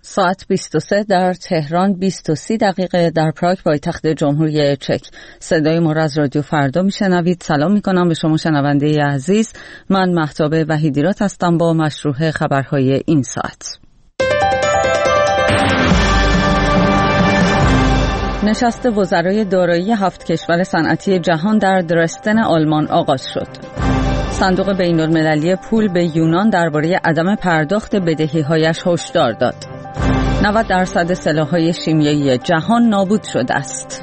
ساعت 23 در تهران، 20:30 دقیقه در پراگ پایتخت جمهوری چک. صدای ما را از رادیو فردا میشنوید. سلام میکنم به شما شنونده عزیز. من مهتاب وحیدیرات هستم با مشروع خبرهای این ساعت. نشست وزرای دارایی 7 کشور صنعتی جهان در درستن آلمان آغاز شد. صندوق بین‌المللی پول به یونان درباره عدم پرداخت بدهی‌هایش هشدار داد. 90% سلاح‌های شیمیایی جهان نابود شده است.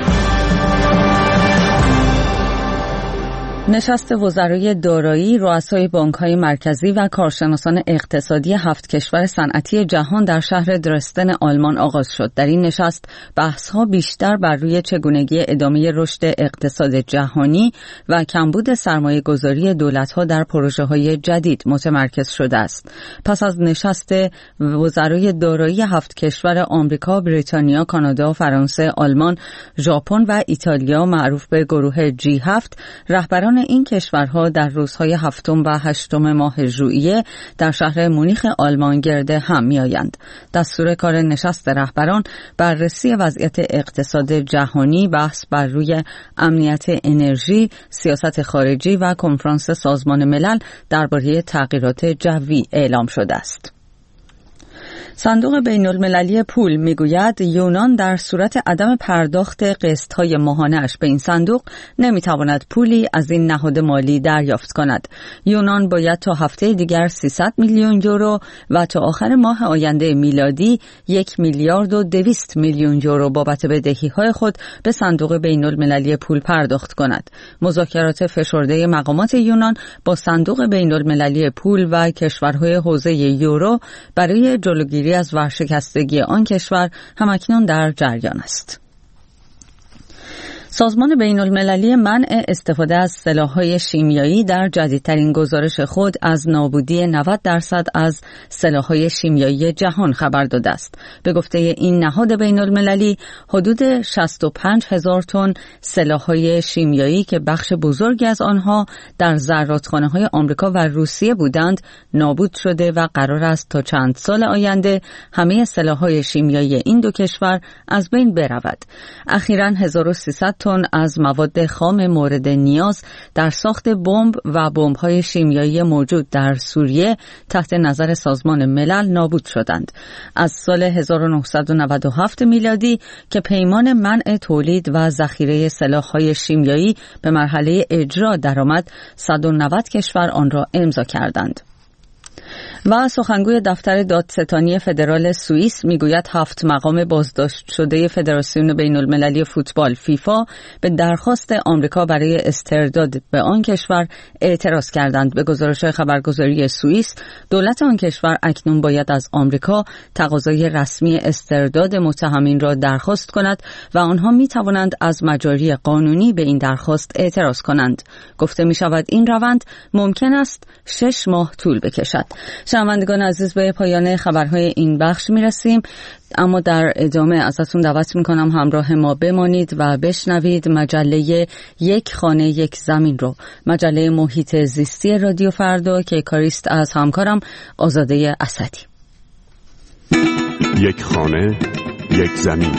نشست وزرای دارایی، رؤسای بانک‌های مرکزی و کارشناسان اقتصادی 7 کشور صنعتی جهان در شهر درستن آلمان آغاز شد. در این نشست بحث‌ها بیشتر بر روی چگونگی ادامه رشد اقتصاد جهانی و کمبود سرمایه‌گذاری دولت‌ها در پروژه‌های جدید متمرکز شده است. پس از نشست وزرای دارایی 7 کشور آمریکا، بریتانیا، کانادا، فرانسه، آلمان، ژاپن و ایتالیا معروف به گروه G7، رهبران این کشورها در روزهای 7 و 8 ماه ژوئیه در شهر مونیخ آلمان گرد هم می‌آیند. دستور کار نشست رهبران بررسی وضعیت اقتصاد جهانی، بحث بر روی امنیت انرژی، سیاست خارجی و کنفرانس سازمان ملل درباره تغییرات جوی اعلام شده است. صندوق بین‌المللی پول میگوید یونان در صورت عدم پرداخت قسط‌های ماهانه‌اش به این صندوق نمیتواند پولی از این نهاد مالی دریافت کند. یونان باید تا هفته دیگر 300 میلیون یورو و تا آخر ماه آینده میلادی 1 میلیارد و 200 میلیون یورو بابت بدهی‌های خود به صندوق بین‌المللی پول پرداخت کند. مذاکرات فشرده مقامات یونان با صندوق بین‌المللی پول و کشورهای حوزه یورو برای جلوگیری از ورشکستگی آن کشور همکنون در جریان است. سازمان بین‌المللی منع استفاده از سلاح‌های شیمیایی در جدیدترین گزارش خود از نابودی 90% از سلاح‌های شیمیایی جهان خبر داده است. به گفته این نهاد بین‌المللی حدود 65,000 تن سلاح‌های شیمیایی که بخش بزرگی از آنها در زرادخانه‌های آمریکا و روسیه بودند نابود شده و قرار است تا چند سال آینده همه سلاح‌های شیمیایی این دو کشور از بین برود. اخیراً 1300 تن از مواد خام مورد نیاز در ساخت بمب و بمب‌های شیمیایی موجود در سوریه تحت نظر سازمان ملل نابود شدند. از سال 1997 میلادی که پیمان منع تولید و ذخیره سلاح‌های شیمیایی به مرحله اجرا درآمد، 190 کشور آن را امضا کردند. و سخنگوی دفتر دادستانی فدرال سوئیس میگوید 7 مقام بازداشت شده فدراسیون بین‌المللی فوتبال فیفا به درخواست آمریکا برای استرداد به آن کشور اعتراض کردند. به گزارش خبرگزاری سوئیس، دولت آن کشور اکنون باید از آمریکا تقاضای رسمی استرداد متهمین را درخواست کند و آنها می توانند از مجاری قانونی به این درخواست اعتراض کنند. گفته می شود این روند ممکن است 6 ماه طول بکشد. شنوندگان عزیز، به پایان خبرهای این بخش میرسیم، اما در ادامه ازتون دعوت میکنم همراه ما بمانید و بشنوید مجله یک خانه یک زمین رو، مجله محیط زیستی رادیو فردا که کاریست از همکارم آزاده اسدی. یک خانه یک زمین.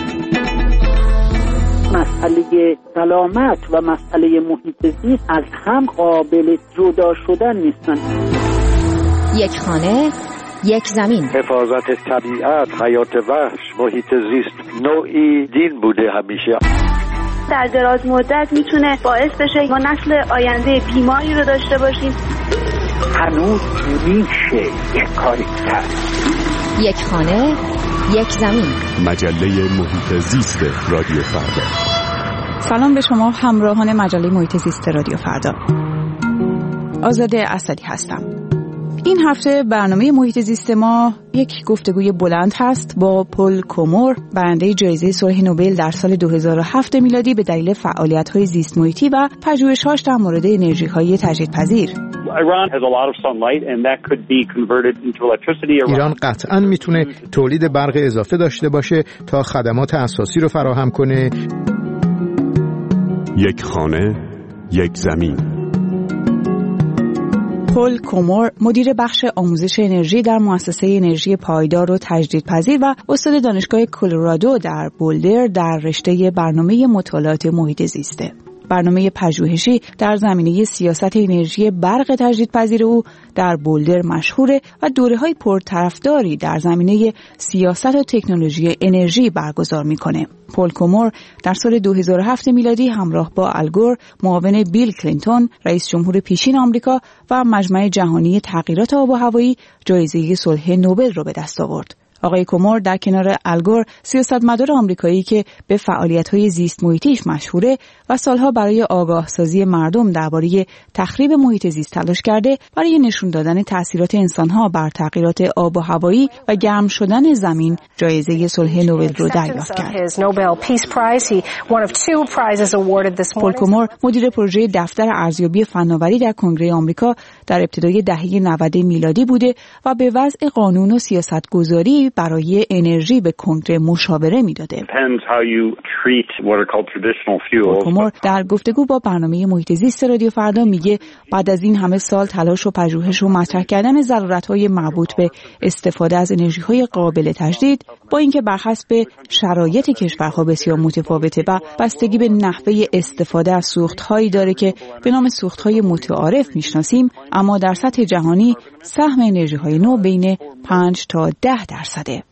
مسئله سلامت و مسئله محیط زیست از هم قابل جدا شدن نیستن. یک خانه یک زمین. حفاظت طبیعت، حیات وحش، محیط زیست نوعی دین بوده همیشه. در دراز مدت میتونه باعث بشه ما نسل آینده بیماری رو داشته باشیم. هنوز میشه یک کاری کرد. یک خانه یک زمین. مجله محیط زیست رادیو فردا. سلام به شما همراهان مجله محیط زیست رادیو فردا. آزاده اسدی هستم. این هفته برنامه محیط زیست ما یک گفتگوی بلند هست با پل کومور، برنده جایزه صلح نوبل در سال 2007 میلادی به دلیل فعالیت‌های زیست محیطی و پژوهش‌هاش در مورد انرژی‌های تجدیدپذیر. ایران قطعاً میتونه تولید برق اضافه داشته باشه تا خدمات اساسی رو فراهم کنه. یک خانه یک زمین. پل کومور، مدیر بخش آموزش انرژی در مؤسسه انرژی پایدار و تجدیدپذیر و استاد دانشگاه کلرادو در بولدر در رشته برنامه مطالعات محیط زیسته. برنامه پژوهشی در زمینه سیاست انرژی برق تجدیدپذیر او در بولدر مشهوره و دوره‌های پرطرفداری در زمینه سیاست و تکنولوژی انرژی برگزار می‌کنه. پل کومور در سال 2007 میلادی همراه با الگور، معاون بیل کلینتون، رئیس جمهور پیشین آمریکا و مجمع جهانی تغییرات آب و هوایی جایزه صلح نوبل را به دست آورد. آقای کومور در کنار الگور سیاستمدار آمریکایی که به فعالیت‌های زیست محیطیش مشهوره و سالها برای آگاه سازی مردم درباره تخریب محیط زیست تلاش کرده، برای نشون دادن تأثیرات انسان‌ها بر تغییرات آب و هوایی و گرم شدن زمین جایزه صلح نوبل رو دریافت کرد. پل کومور مدیر پروژه دفتر ارزیابی فناوری در کنگره آمریکا در ابتدای دهه 90 میلادی بوده و به وضع قانون و سیاستگذاری برای انرژی به کنگره مشاوره میداده. کومور در گفتگو با برنامه محیط زیست رادیو فردا میگه بعد از این همه سال تلاش و پژوهش و مطرح کردن ضرورت‌های مربوط به استفاده از انرژی‌های قابل تجدید، با اینکه برحسب شرایط کشورها بسیار متفاوته و بستگی به نحوه استفاده از سوخت‌هایی داره که به نام سوخت‌های متعارف میشناسیم، اما در سطح جهانی سهم انرژی‌های نو بین 5 تا 10%.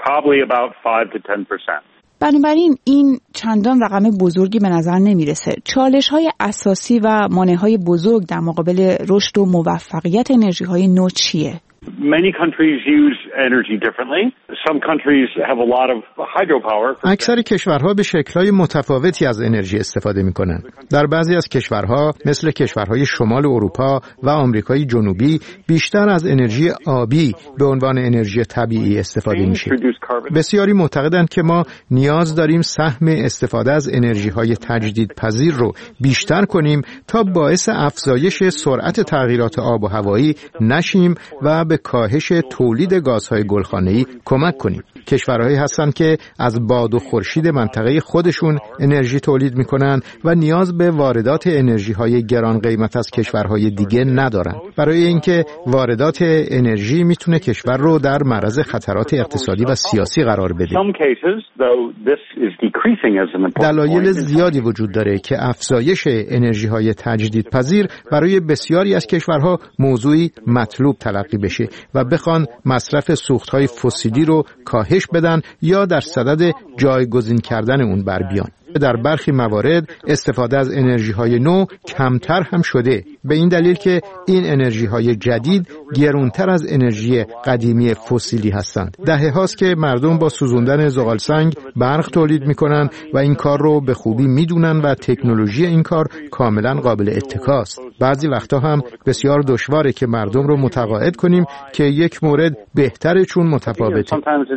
بنابراین این چندان رقم بزرگی به نظر نمیرسه. چالش‌های اساسی و مانع‌های بزرگ در مقابل رشد و موفقیت انرژی‌های نو چیه؟ Many countries use energy differently. Some countries have a lot of hydropower. اکثر کشورها به شکل‌های متفاوتی از انرژی استفاده می‌کنند. در بعضی از کشورها مثل کشورهای شمال اروپا و آمریکای جنوبی بیشتر از انرژی آبی به عنوان انرژی طبیعی استفاده میشه. بسیاری معتقدند که ما نیاز داریم سهم استفاده از انرژی‌های تجدیدپذیر رو بیشتر کنیم تا باعث افزایش سرعت تغییرات آب و هوایی نشیم و به کاهش تولید گازهای گلخانه‌ای کمک کنیم. کشورهایی هستند که از باد و خورشید منطقه خودشون انرژی تولید می‌کنند و نیاز به واردات انرژی‌های گران قیمت از کشورهای دیگه ندارند. برای اینکه واردات انرژی میتونه کشور رو در معرض خطرات اقتصادی و سیاسی قرار بده. دلایل زیادی وجود داره که افزایش انرژی‌های تجدیدپذیر برای بسیاری از کشورها موضوعی مطلوب تلقی بشه و بخوان مصرف سوخت‌های فسیلی رو کاهش بدن یا در صدد جایگزین کردن اون بر بیان. در برخی موارد استفاده از انرژی‌های نو کمتر هم شده، به این دلیل که این انرژی‌های جدید گرانتر از انرژی قدیمی فسیلی هستند. دهه‌هاست که مردم با سوزوندن زغالسنگ برق تولید می‌کنند و این کار رو به خوبی می‌دونن و تکنولوژی این کار کاملاً قابل اتکاست. بعضی وقتا هم بسیار دشواره که مردم رو متقاعد کنیم که یک مورد بهتره چون متفاوته.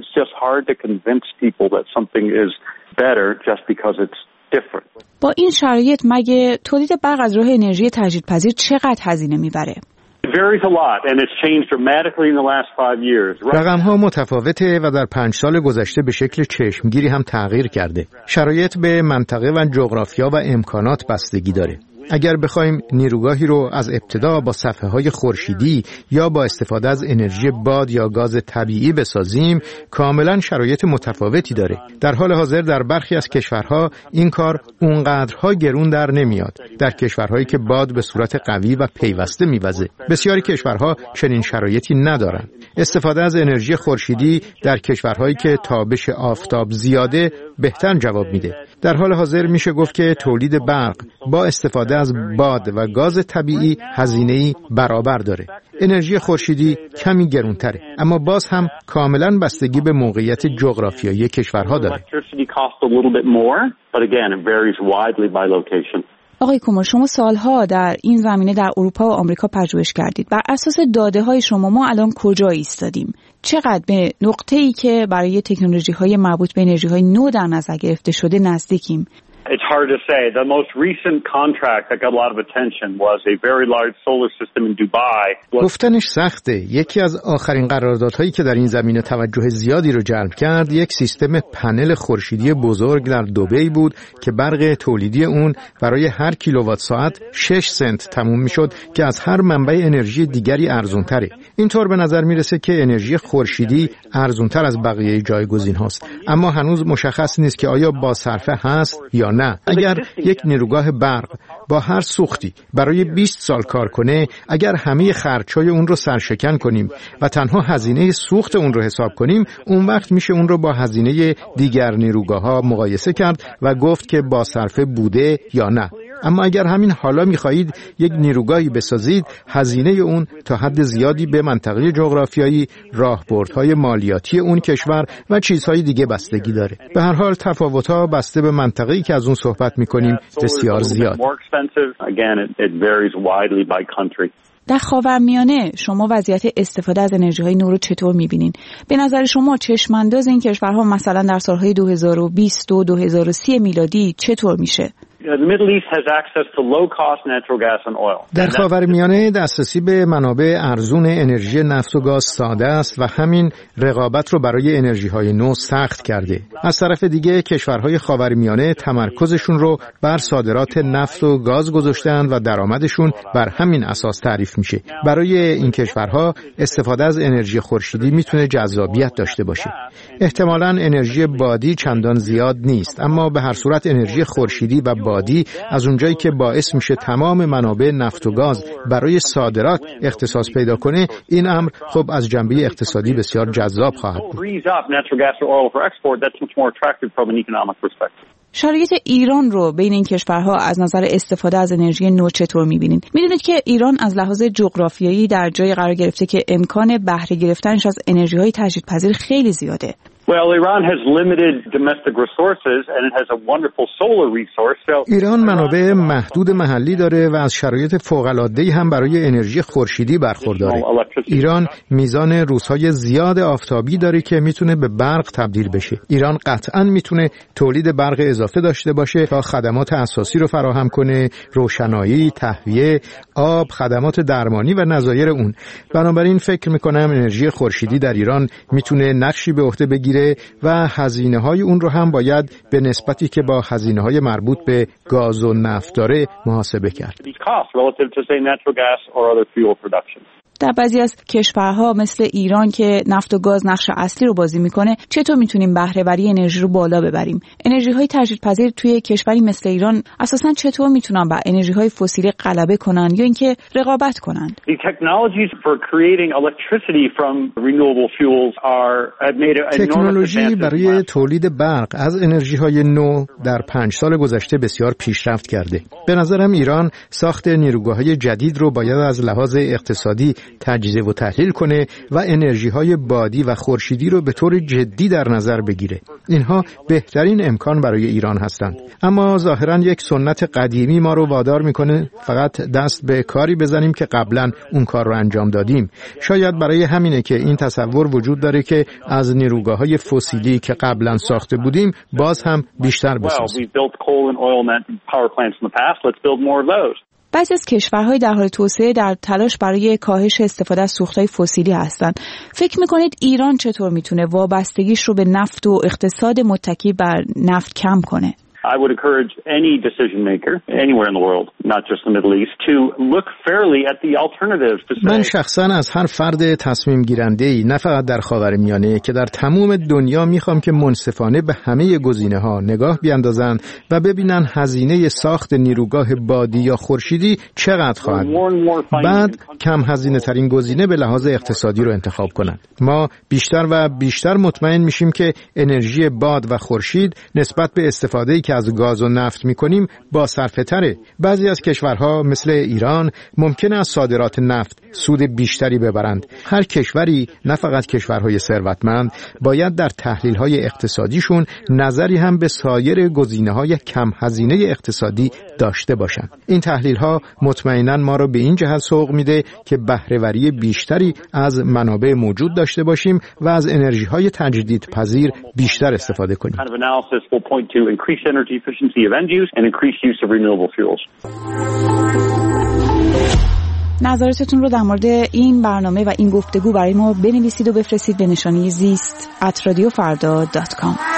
با این شرایط مگه تولید برق از راه انرژی تجدیدپذیر چقدر هزینه میبره؟ رقم‌ها متفاوته و در 5 سال گذشته به شکل چشمگیری هم تغییر کرده. شرایط به منطقه و جغرافیا و امکانات بستگی داره. اگر بخوایم نیروگاهی رو از ابتدا با صفحه‌های خورشیدی یا با استفاده از انرژی باد یا گاز طبیعی بسازیم، کاملا شرایط متفاوتی داره. در حال حاضر در برخی از کشورها این کار اونقدرها گرون در نمیاد. در کشورهایی که باد به صورت قوی و پیوسته میوزه. بسیاری کشورها چنین شرایطی ندارن. استفاده از انرژی خورشیدی در کشورهایی که تابش آفتاب زیاده بهتر جواب میده. در حال حاضر میشه گفت که تولید برق با استفاده از باد و گاز طبیعی هزینه‌ای برابر داره. انرژی خورشیدی کمی گرانتره، اما باز هم کاملا بستگی به موقعیت جغرافیایی کشورها داره. آقای کومور، شما سالها در این زمینه در اروپا و آمریکا پژوهش کردید. بر اساس داده‌های شما ما الان کجا ایستادیم؟ چقدر به نقطه‌ای که برای تکنولوژی‌های مربوط به انرژی‌های نو در نظر گرفته شده نزدیکیم؟ It's hard to say. The most recent contract that got a lot of attention was a very large solar system in Dubai. گفتنش سخته. یکی از آخرین قراردادهایی که در این زمینه توجه زیادی رو جلب کرد، یک سیستم پنل خورشیدی بزرگ در دبی بود که برق تولیدی اون برای هر کیلووات ساعت 6 سنت تموم میشد که از هر منبع انرژی دیگری ارزان‌تره. اینطور به نظر میرسه که انرژی خورشیدی ارزان‌تر از بقیه جایگزین هاست، اما هنوز مشخص نیست که آیا با صرفه هست یا نه. اگر یک نیروگاه برق با هر سوختی برای 20 سال کار کنه، اگر همه خرچ‌های اون رو سرشکن کنیم و تنها هزینه سوخت اون رو حساب کنیم، اون وقت میشه اون رو با هزینه دیگر نیروگاه‌ها مقایسه کرد و گفت که با صرفه بوده یا نه. اما اگر همین حالا می‌خواهید یک نیروگاهی بسازید، هزینه اون تا حد زیادی به منطقه جغرافیایی، راهبردهای مالیاتی اون کشور و چیزهای دیگه بستگی داره. به هر حال تفاوت‌ها بسته به منطقه‌ای که از اون صحبت می‌کنیم بسیار زیاد. در خاورمیانه شما وضعیت استفاده از انرژی‌های نو رو چطور می‌بینین؟ به نظر شما چشم‌انداز این کشورها مثلا در سال‌های 2020 و 2030 میلادی چطور میشه؟ در خاورمیانه دسترسی به منابع ارزون انرژی نفت و گاز ساده است و همین رقابت رو برای انرژی‌های نو سخت کرده. از طرف دیگه کشورهای خاورمیانه تمرکزشون رو بر صادرات نفت و گاز گذاشتند و درآمدشون بر همین اساس تعریف میشه. برای این کشورها استفاده از انرژی خورشیدی میتونه جذابیت داشته باشه. احتمالاً انرژی بادی چندان زیاد نیست، اما به هر صورت انرژی خورشیدی و بادی از اونجایی که باعث میشه تمام منابع نفت و گاز برای صادرات اختصاص پیدا کنه، این امر خب از جنبه اقتصادی بسیار جذاب خواهد بود. شرایط ایران رو بین این کشورها از نظر استفاده از انرژی نو چطور می‌بینید؟ می‌دونید که ایران از لحاظ جغرافیایی در جای قرار گرفته که امکان بهره گرفتنش از انرژی‌های تجدیدپذیر خیلی زیاده. ایران منابع محدود محلی داره و از شرایط فوق‌العاده‌ای هم برای انرژی خورشیدی برخورداره. ایران میزان روزهای زیاد آفتابی داره که میتونه به برق تبدیل بشه. ایران قطعاً میتونه تولید برق اضافه داشته باشه تا خدمات اساسی رو فراهم کنه، روشنایی، تهویه، آب، خدمات درمانی و نظایر اون. بنابراین فکر میکنم انرژی خورشیدی در ایران میتونه نقشی به عهده بگیره و هزینه‌های اون رو هم باید به نسبتی که با هزینه‌های مربوط به گاز و نفت داره محاسبه کرد. در بعضی از کشورها مثل ایران که نفت و گاز نقش اصلی رو بازی میکنه، چطور میتونیم بهره‌وری انرژی رو بالا ببریم؟ انرژی‌های تجدیدپذیر توی کشوری مثل ایران اساساً چطور میتونن با انرژی‌های فسیلی غلبه کنن یا اینکه رقابت کنن؟ تکنولوژی برای تولید برق از انرژی‌های نو در 5 سال گذشته بسیار پیشرفت کرده. به نظرم ایران ساخت نیروگاه‌های جدید رو باید از لحاظ اقتصادی تجزیه و تحلیل کنه و انرژی‌های بادی و خورشیدی رو به طور جدی در نظر بگیره. اینها بهترین امکان برای ایران هستند. اما ظاهراً یک سنت قدیمی ما رو وادار میکنه فقط دست به کاری بزنیم که قبلاً اون کار رو انجام دادیم. شاید برای همینه که این تصور وجود داره که از نیروگاه‌های فسیلی که قبلاً ساخته بودیم باز هم بیشتر بسازیم. بعضی از کشورهای در حال توسعه در تلاش برای کاهش استفاده از سوختهای فسیلی هستند. فکر می‌کنید ایران چطور میتونه وابستگیش رو به نفت و اقتصاد متکی بر نفت کم کنه؟ I would encourage any decision maker anywhere in the world, not just the Middle East, to look fairly at the alternatives. من شخصا از هر فرد تصمیم گیرنده‌ای نه فقط در خاورمیانه که در تمام دنیا میخوام که منصفانه به همه گزینه‌ها نگاه بیاندازن و ببینن هزینه ساخت نیروگاه بادی یا خورشیدی چقدر خواهد بود. بعد کم هزینه ترین گزینه به لحاظ اقتصادی رو انتخاب کنن. ما بیشتر و بیشتر مطمئن میشیم که انرژی باد و خورشید نسبت به استفاده‌ای که از گاز و نفت میکنیم با صرفه تره. بعضی از کشورها مثل ایران ممکنه از صادرات نفت سود بیشتری ببرند. هر کشوری، نه فقط کشورهای ثروتمند، باید در تحلیل‌های اقتصادیشون نظری هم به سایر گزینه‌های کم هزینه اقتصادی داشته باشند. این تحلیل‌ها مطمئناً ما رو به این جهت سوق میده که بهره‌وری بیشتری از منابع موجود داشته باشیم و از انرژی‌های تجدیدپذیر بیشتر استفاده کنیم. energy efficiency of end use and increased use of renewable fuels. نظراتتون رو در مورد این برنامه و این گفتگو برای ما بنویسید و بفرستید به نشانی زیست@radiofarda.com.